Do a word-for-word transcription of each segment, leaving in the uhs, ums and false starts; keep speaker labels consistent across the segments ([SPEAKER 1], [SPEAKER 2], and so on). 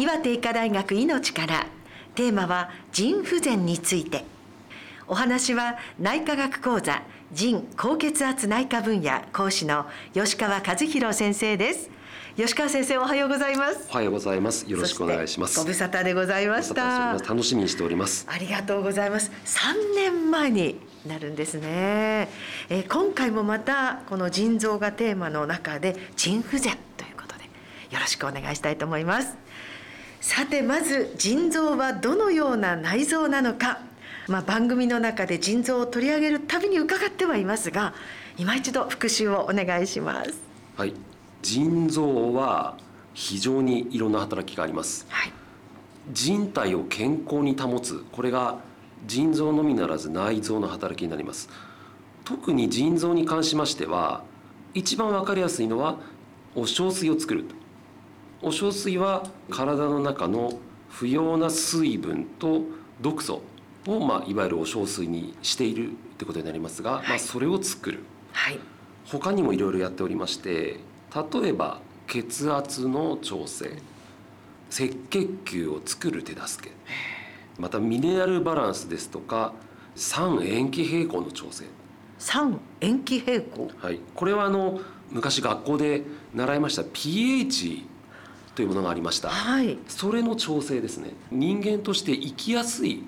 [SPEAKER 1] 岩手医科大学いのちから。テーマは腎不全について。お話は内科学講座腎高血圧内科分野講師の吉川和弘先生です。吉川先生、おはようございます。
[SPEAKER 2] おはようございます。よろしくお願いします。
[SPEAKER 1] ご無沙汰でございました。
[SPEAKER 2] 楽しみにしております。
[SPEAKER 1] ありがとうございます。さんねんまえになるんですね。えー、今回もまたこの腎臓がテーマの中で腎不全ということでよろしくお願いしたいと思います。さて、まず腎臓はどのような内臓なのか、まあ、番組の中で腎臓を取り上げるたびに伺ってはいますが、今一度復習をお願いします。
[SPEAKER 2] はい、腎臓は非常にいろんな働きがあります。
[SPEAKER 1] はい、
[SPEAKER 2] 人体を健康に保つ、これが腎臓のみならず内臓の働きになります。特に腎臓に関しましては、一番わかりやすいのはお小水を作る。お小水は体の中の不要な水分と毒素を、まあ、いわゆるお小水にしているってことになりますが、はい、まあ、それを作る、
[SPEAKER 1] はい、
[SPEAKER 2] 他にもいろいろやっておりまして、例えば血圧の調整、赤血球を作る手助け、またミネラルバランスですとか酸塩基平衡の調整。
[SPEAKER 1] 酸塩基平衡、
[SPEAKER 2] はい、これはあの昔学校で習いました pH というものがありました、
[SPEAKER 1] はい、
[SPEAKER 2] それの調整ですね。人間として生きやすい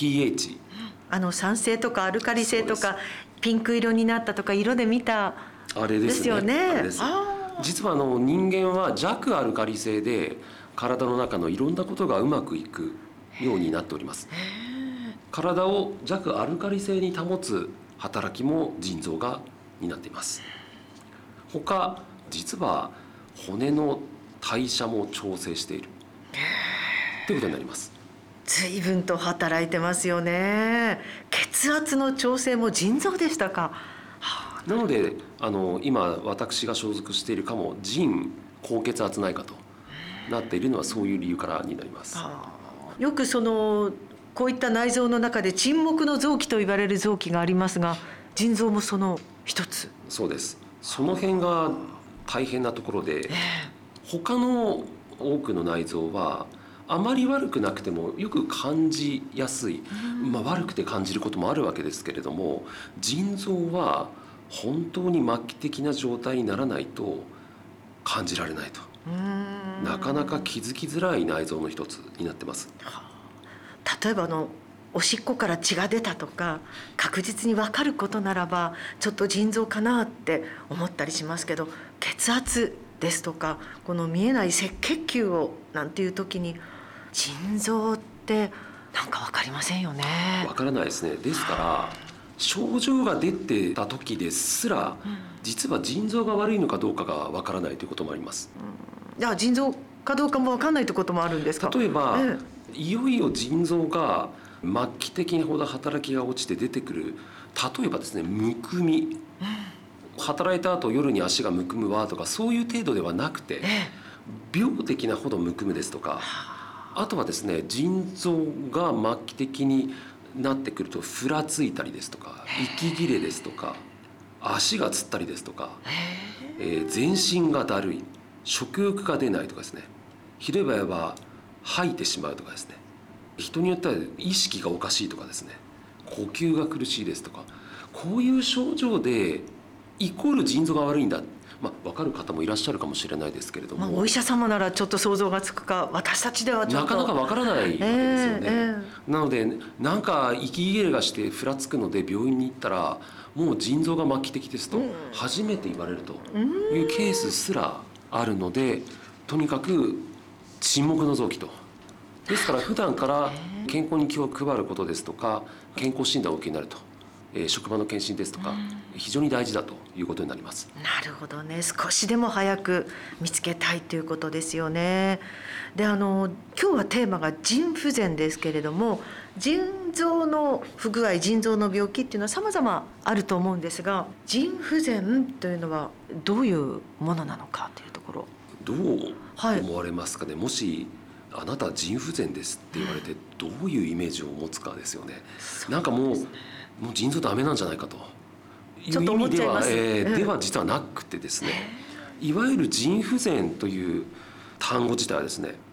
[SPEAKER 2] pH、
[SPEAKER 1] あの酸性とかアルカリ性とかピンク色になったとか色で見た
[SPEAKER 2] あれですね。
[SPEAKER 1] ですよね。
[SPEAKER 2] あれです。実はあの人間は弱アルカリ性で体の中のいろんなことがうまくいくようになっております。体を弱アルカリ性に保つ働きも腎臓が担っています。他、実は骨の代謝も調整しているということになります。
[SPEAKER 1] 随分と働いてますよね。血圧の調整も腎臓でしたか。
[SPEAKER 2] はあ、なのであの今私が所属しているかも腎高血圧内科となっているのはそういう理由からになります。
[SPEAKER 1] はあ、よくそのこういった内臓の中で沈黙の臓器と言われる臓器がありますが、腎臓もその一つ。
[SPEAKER 2] そうです。その辺が大変なところで、えー、他の多くの内臓はあまり悪くなくてもよく感じやすい、まあ、悪くて感じることもあるわけですけれども、腎臓は本当に末期的な状態にならないと感じられないと、なかなか気づきづらい内臓の一つになってます。
[SPEAKER 1] 例えばあのおしっこから血が出たとか確実に分かることならばちょっと腎臓かなって思ったりしますけど、血圧ですとかこの見えない赤血球をなんていう時に腎臓ってなんか分かりませんよね。
[SPEAKER 2] 分からないですね。ですから症状が出てた時ですら、うん、実は腎臓が悪いのかどうかが分からないということもあります。
[SPEAKER 1] うん、じゃあ腎臓かどうかも分からないということもあるんですか。
[SPEAKER 2] 例えば、
[SPEAKER 1] え
[SPEAKER 2] え、いよいよ腎臓が末期的にほど働きが落ちて出てくる、例えばですね、むくみ、うん、働いた後夜に足がむくむわとかそういう程度ではなくて、え、病的なほどむくむですとか、あとはですね、腎臓が末期的になってくるとふらついたりですとか、息切れですとか、足がつったりですとか、えー、全身がだるい、食欲が出ないとかですね、ひどい場合は吐いてしまうとかですね、人によっては意識がおかしいとかですね、呼吸が苦しいですとか、こういう症状でイコール腎臓が悪いんだ、まあ、分かる方もいらっしゃるかもしれないですけれども、
[SPEAKER 1] まあ、お医者様ならちょっと想像がつくか、私たちではちょっと
[SPEAKER 2] なかなか分からないわけですよね。
[SPEAKER 1] えーえー、
[SPEAKER 2] なのでなんか息切れがしてふらつくので病院に行ったらもう腎臓が末期的ですと初めて言われるというケースすらあるので、とにかく沈黙の臓器と。ですから普段から健康に気を配ることですとか、健康診断をお受けになると、えー、職場の検診ですとか非常に大事だということになります。
[SPEAKER 1] なるほどね。少しでも早く見つけたいということですよね。で、あの今日はテーマが腎不全ですけれども、腎臓の不具合、腎臓の病気っていうのは様々あると思うんですが、腎不全というのはどういうものなのかというところ、
[SPEAKER 2] どう思われますかね。はい、もしあなた腎不全ですって言われてどういうイメージを持つかですよね。なんかもう、もう腎臓ダメなんじゃないかという意味では、えー、では実はなくてですね、いわゆる腎不全という単語自体はですね、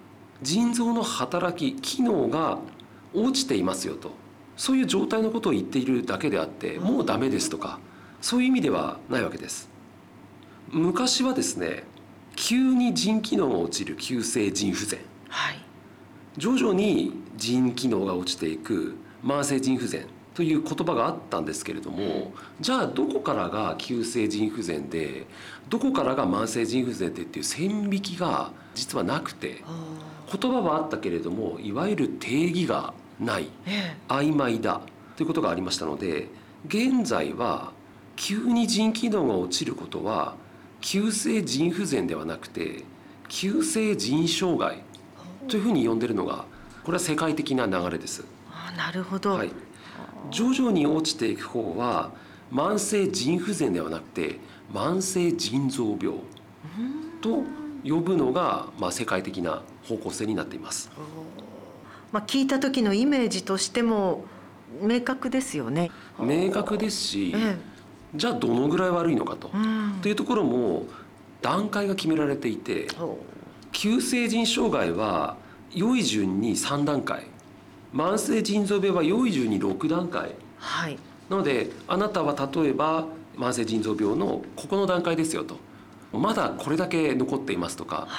[SPEAKER 2] 腎臓の働き機能が落ちていますよと、そういう状態のことを言っているだけであって、もうダメですとかそういう意味ではないわけです。昔はですね、急に腎機能が落ちる急性腎不全、
[SPEAKER 1] はい、
[SPEAKER 2] 徐々に腎機能が落ちていく慢性腎不全という言葉があったんですけれども、じゃあどこからが急性腎不全でどこからが慢性腎不全でっていう線引きが実はなくて、言葉はあったけれどもいわゆる定義がない、曖昧だということがありましたので、現在は急に腎機能が落ちることは急性腎不全ではなくて急性腎障害というふうに呼んでいるのが、これは世界的な流れです。
[SPEAKER 1] あ、なるほど、
[SPEAKER 2] はい、徐々に落ちていく方は慢性腎不全ではなくて慢性腎臓病と呼ぶのが、まあ、世界的な方向性になっています。
[SPEAKER 1] まあ、聞いた時のイメージとしても明確ですよね。
[SPEAKER 2] 明確ですし、
[SPEAKER 1] ええ、
[SPEAKER 2] じゃあどのぐらい悪いのかと、うん、というところも段階が決められていて、急性腎障害は良い順にさんだんかい、慢性腎臓病は良い順にろくだんかい、
[SPEAKER 1] はい、
[SPEAKER 2] なのであなたは例えば慢性腎臓病のここの段階ですよと、まだこれだけ残っていますとか、はい、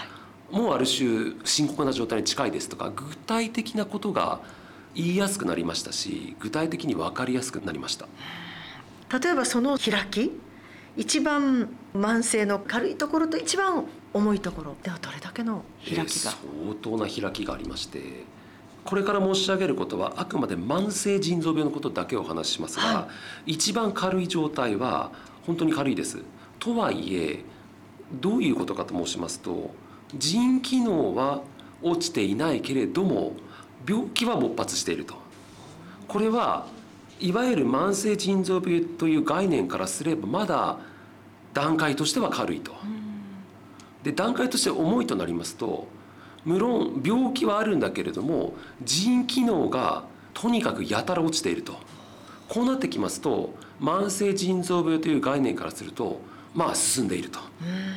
[SPEAKER 2] もうある種深刻な状態に近いですとか、具体的なことが言いやすくなりましたし、具体的に分かりやすくなりました。
[SPEAKER 1] 例えばその開き、一番慢性の軽いところと一番重いところではどれだけの開きが、えー、
[SPEAKER 2] 相当な開きがありまして、これから申し上げることはあくまで慢性腎臓病のことだけをお話ししますが、はい、一番軽い状態は本当に軽いです。とはいえどういうことかと申しますと、腎機能は落ちていないけれども病気は勃発していると。これはいわゆる慢性腎臓病という概念からすればまだ段階としては軽いと。で、段階として重いとなりますと、無論病気はあるんだけれども腎機能がとにかくやたら落ちていると。こうなってきますと慢性腎臓病という概念からするとまあ進んでいると。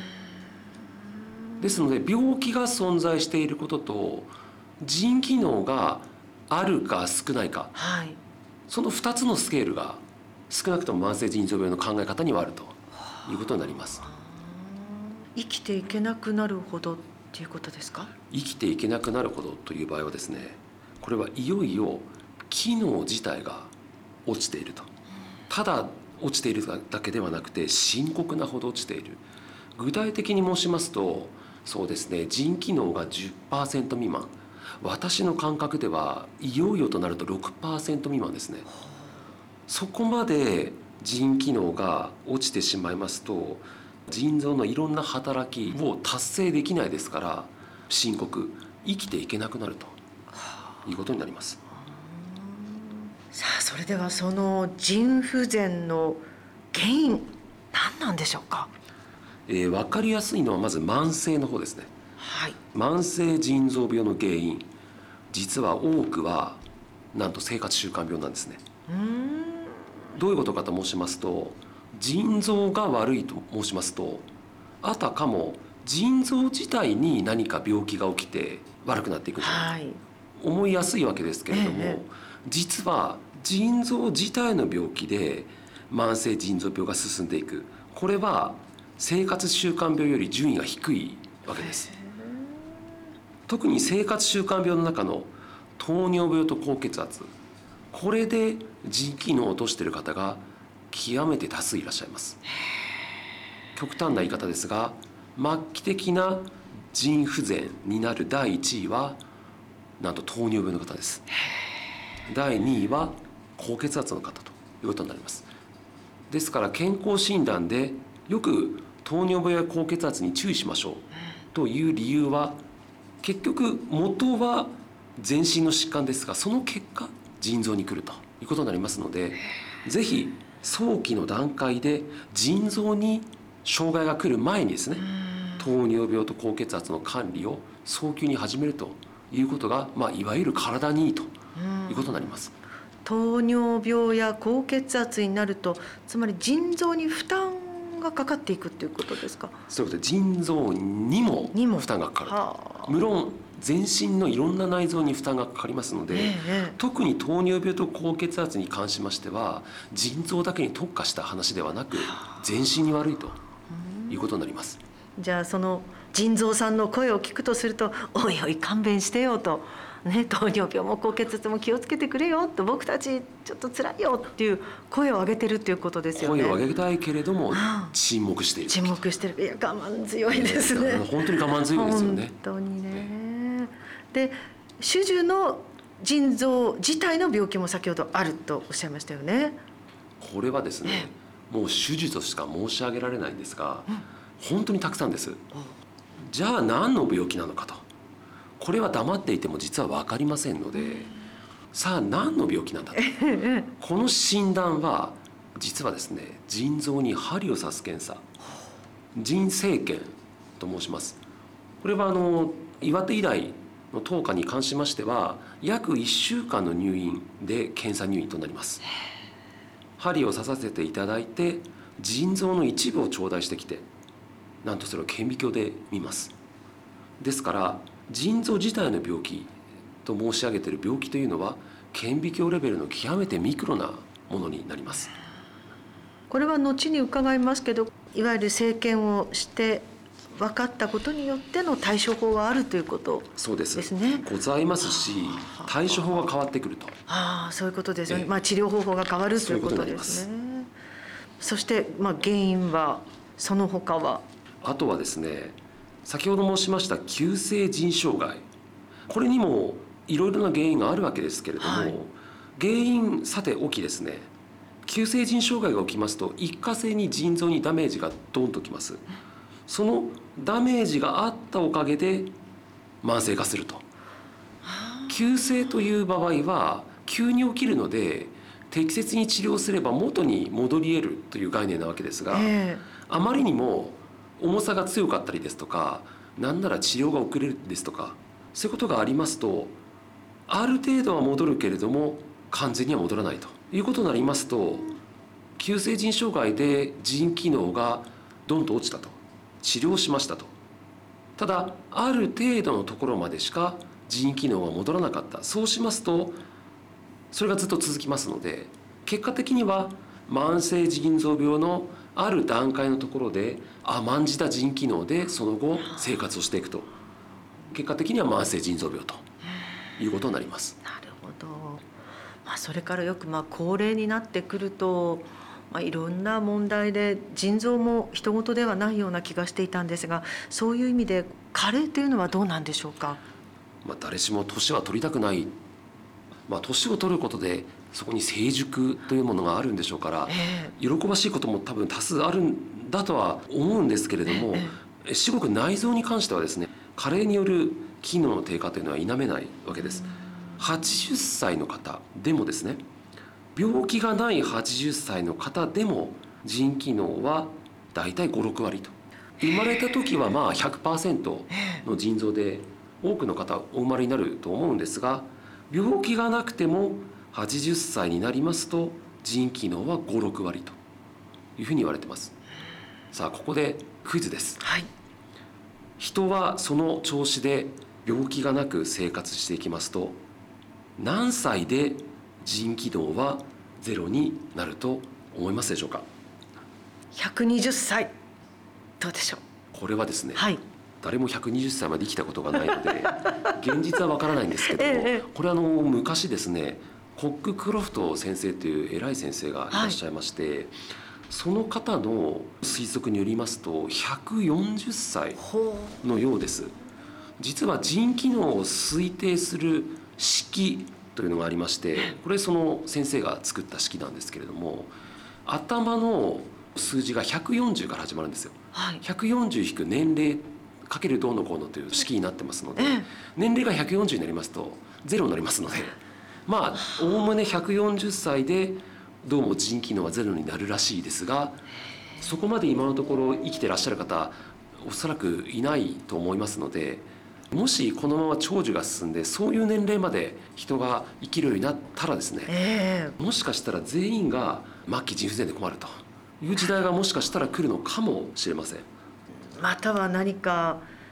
[SPEAKER 2] ですので病気が存在していることと腎機能があるか少ないか、はい、そのふたつのスケールが少なくとも慢性腎臓病の考え方にはあるということになります。
[SPEAKER 1] 生きていけなくなるほどっていうことですか？
[SPEAKER 2] 生きていけなくなるほどという場合はですね、これはいよいよ機能自体が落ちていると。ただ落ちているだけではなくて深刻なほど落ちている。具体的に申しますと、そうですね、腎機能が じゅっパーセント 未満、私の感覚ではいよいよとなると ろくパーセント 未満ですね。そこまで腎機能が落ちてしまいますと腎臓のいろんな働きを達成できないですから、深刻、生きていけなくなるということになります。
[SPEAKER 1] さあ、それではその腎不全の原因何なんでしょうか？
[SPEAKER 2] えー、分かりやすいのはまず慢性の方ですね。
[SPEAKER 1] はい、
[SPEAKER 2] 慢性腎臓病の原因、実は多くはなんと生活習慣病なんですね。うーん、どういうことかと申しますと、腎臓が悪いと申しますと、あたかも腎臓自体に何か病気が起きて悪くなっていくんじゃないか、はい、思いやすいわけですけれども、ええ、実は腎臓自体の病気で慢性腎臓病が進んでいく。これは生活習慣病より順位が低いわけです。特に生活習慣病の中の糖尿病と高血圧、これで腎機能を落としている方が極めて多数いらっしゃいます。極端な言い方ですが、末期的な腎不全になるだいいちいはなんと糖尿病の方です。だいにいは高血圧の方ということになります。ですから健康診断でよく糖尿病や高血圧に注意しましょうという理由は、結局元は全身の疾患ですが、その結果腎臓に来るということになりますので、ぜひ早期の段階で腎臓に障害が来る前にですね、糖尿病と高血圧の管理を早急に始めるということが、まあ、いわゆる体にいいということになります。
[SPEAKER 1] 糖尿病や高血圧になると、つまり腎臓に負担がかかっていくということですか？
[SPEAKER 2] そういうことで腎臓にも負担がかかると。無論全身のいろんな内臓に負担がかかりますので、
[SPEAKER 1] ええ、
[SPEAKER 2] 特に糖尿病と高血圧に関しましては腎臓だけに特化した話ではなく全身に悪いということになります。
[SPEAKER 1] じゃあその腎臓さんの声を聞くとすると、おいおい勘弁してよと、ね、糖尿病も高血圧も気をつけてくれよと、僕たちちょっと辛いよっていう声を上げてるっていうことですよね。
[SPEAKER 2] 声を上げたいけれども沈黙している。
[SPEAKER 1] 沈黙してる。いや我慢強いですね。
[SPEAKER 2] 本当に我慢強いですよね。
[SPEAKER 1] 本当にね。で、種々の腎臓自体の病気も先ほどあるとおっしゃいましたよね。
[SPEAKER 2] これはですね、もう手術としか申し上げられないんですが、うん、本当にたくさんです。じゃあ何の病気なのかと、これは黙っていても実は分かりませんので、さあ何の病気なんだとこの診断は実はですね、腎臓に針を刺す検査、腎生検と申します。これはあの岩手医大の当科に関しましては約いっしゅうかんの入院で検査入院となります。針を刺させていただいて腎臓の一部を頂戴してきて、なんとそれを顕微鏡で見ます。ですから腎臓自体の病気と申し上げている病気というのは顕微鏡レベルの極めてミクロなものになります。
[SPEAKER 1] これは後に伺いますけど、いわゆる生検をして分かったことによっての対処法があるということですね。
[SPEAKER 2] そうです。ございますし、対処法が変わってくると。
[SPEAKER 1] ああ、そういうことですよね。まあ、治療方法が変わるということですね。そして、まあ、原因はその他は、
[SPEAKER 2] あとはですね、先ほど申しました急性腎障害、これにもいろいろな原因があるわけですけれども、はい、原因さておきですね、急性腎障害が起きますと一過性に腎臓にダメージがドンときます。そのダメージがあったおかげで慢性化すると。急性という場合は急に起きるので適切に治療すれば元に戻り得るという概念なわけですが、えー、あまりにも重さが強かったりですとか、なんなら治療が遅れるですとか、そういうことがありますと、ある程度は戻るけれども完全には戻らないということになりますと、急性腎障害で腎機能がどんと落ちたと、治療しましたと、ただある程度のところまでしか腎機能が戻らなかった、そうしますとそれがずっと続きますので、結果的には慢性腎臓病のある段階のところで甘んじた腎機能でその後生活をしていくと、結果的には慢性腎臓病ということになります。
[SPEAKER 1] なるほど。まあ、それからよくまあ高齢になってくると、まあ、いろんな問題で腎臓も人事ではないような気がしていたんですが、そういう意味で加齢というのはどうなんでしょうか。
[SPEAKER 2] まあ、誰しも年は取りたくない、まあ、年を取ることでそこに成熟というものがあるんでしょうから、えー、喜ばしいことも多分多数あるんだとは思うんですけれども、えー、至極内臓に関してはですね、加齢による機能の低下というのは否めないわけです。はちじゅっさいの方でもですね、病気がないはちじゅっさいの方でも腎機能はだいたいご、ろくわりと。生まれた時はまあ ひゃくパーセント の腎臓で多くの方お生まれになると思うんですが、病気がなくてもはちじゅっさいになりますと腎機能はご、ろくわりというふうに言われています。さあここでクイズです。
[SPEAKER 1] はい、
[SPEAKER 2] 人はその調子で病気がなく生活していきますと、何歳で腎機能はゼロになると思いますでしょうか。
[SPEAKER 1] ひゃくにじゅっさい、どうでしょう。
[SPEAKER 2] これはですね、
[SPEAKER 1] はい、
[SPEAKER 2] 誰もひゃくにじゅっさいまで生きたことがないので現実はわからないんですけども、ええ、これはあの昔ですね、コック・クロフト先生という偉い先生がいらっしゃいまして、はい、その方の推測によりますとひゃくよんじゅっさいのようです。実は腎機能を推定する式というのがありまして、これその先生が作った式なんですけれども、頭の数字がひゃくよんじゅうから始まるんですよ。はい、ひゃくよんじゅう引く年齢かけるどうのこうのという式になってますので、年齢がひゃくよんじゅうになりますとゼロになりますので、まあおおむねひゃくよんじゅっさいでどうも腎機能はゼロになるらしいですが、そこまで今のところ生きてらっしゃる方おそらくいないと思いますので、もしこのまま長寿が進んでそういう年齢まで人が生きるようになったらですね、えー、もしかしたら全員が末期腎不全で困るという時代がもしかしたら来るのかもしれません。
[SPEAKER 1] または何か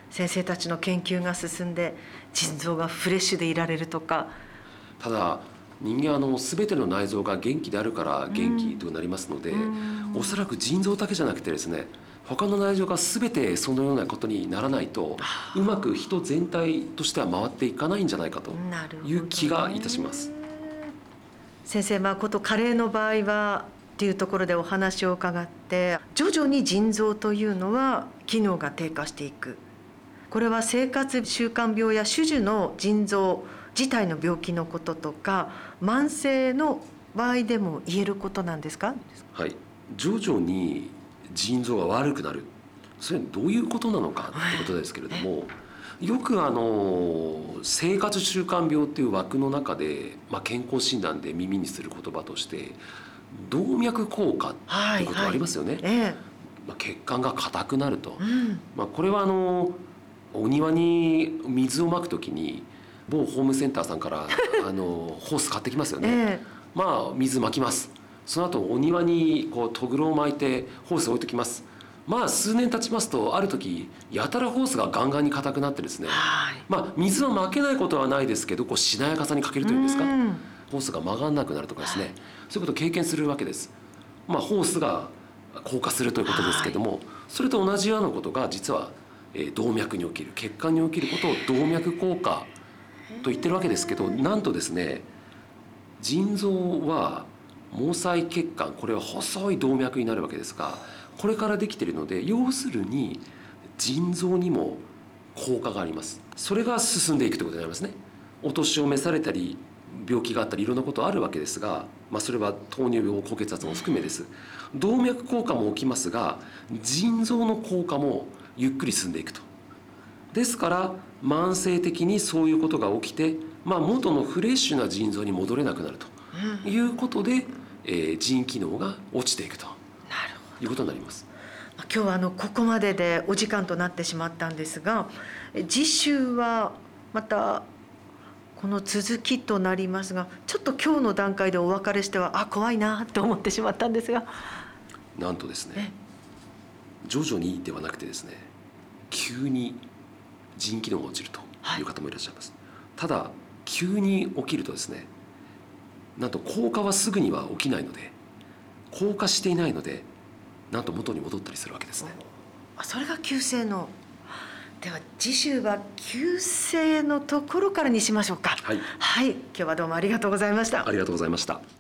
[SPEAKER 1] 先生たちの研究が進んで腎臓がフレッシュでいられるとか。
[SPEAKER 2] ただ人間あの全ての内臓が元気であるから元気となりますので、おそらく腎臓だけじゃなくてですね、他の内臓が全てそのようなことにならないとうまく人全体としては回っていかないんじゃないかという気がいたします。
[SPEAKER 1] 先生、まあ、こと加齢の場合はっていうところでお話を伺って、徐々に腎臓というのは機能が低下していく。これは生活習慣病や種々の腎臓自体の病気のこととか慢性の場合でも言えることなんですか？
[SPEAKER 2] はい、徐々に腎臓が悪くなる、それはどういうことなのかってことですけれども、よくあの生活習慣病っていう枠の中で、まあ、健康診断で耳にする言葉として動脈硬化ってことがありますよね。はいはい、ええ、まあ、血管が硬くなると、うん、まあ、これはあのお庭に水をまくときに某ホームセンターさんからあのホース買ってきますよね。ええ、まあ水まきます。その後お庭にこうトグロを巻いてホースを置いてきます。まあ数年経ちますとある時やたらホースがガンガンに硬くなってですね、はい、まあ水はまけないことはないですけど、こうしなやかさに欠けるというんですか、ホースが曲がんなくなるとかですね、はい、そういうことを経験するわけです。まあホースが硬化するということですけども、はい、それと同じようなことが実は、えー、動脈に起きる、血管に起きることを動脈硬化と言ってるわけですけど、なんとですね、腎臓は毛細血管、これは細い動脈になるわけですが、これからできているので、要するに腎臓にも効果があります。それが進んでいくということになりますね。お年を召されたり病気があったりいろんなことあるわけですが、まあ、それは糖尿病、高血圧も含めです。動脈硬化も起きますが、腎臓の硬化もゆっくり進んでいくと。ですから慢性的にそういうことが起きて、まあ、元のフレッシュな腎臓に戻れなくなるということで、えー、腎機能が落ちていくということになります。
[SPEAKER 1] 今日はあのここまででお時間となってしまったんですが、次週はまたこの続きとなりますが、ちょっと今日の段階でお別れしてはあ怖いなと思ってしまったんですが、
[SPEAKER 2] なんとですね、徐々にではなくてですね、急に腎機能が落ちるという方もいらっしゃいます。はい、ただ急に起きるとですね、なんと硬化はすぐには起きないので、硬化していないので、なんと元に戻ったりするわけですね。
[SPEAKER 1] それが急性の。では次週は急性のところからにしましょうか。はい、はい、今日はどうもありがとうございました。
[SPEAKER 2] ありがとうございました。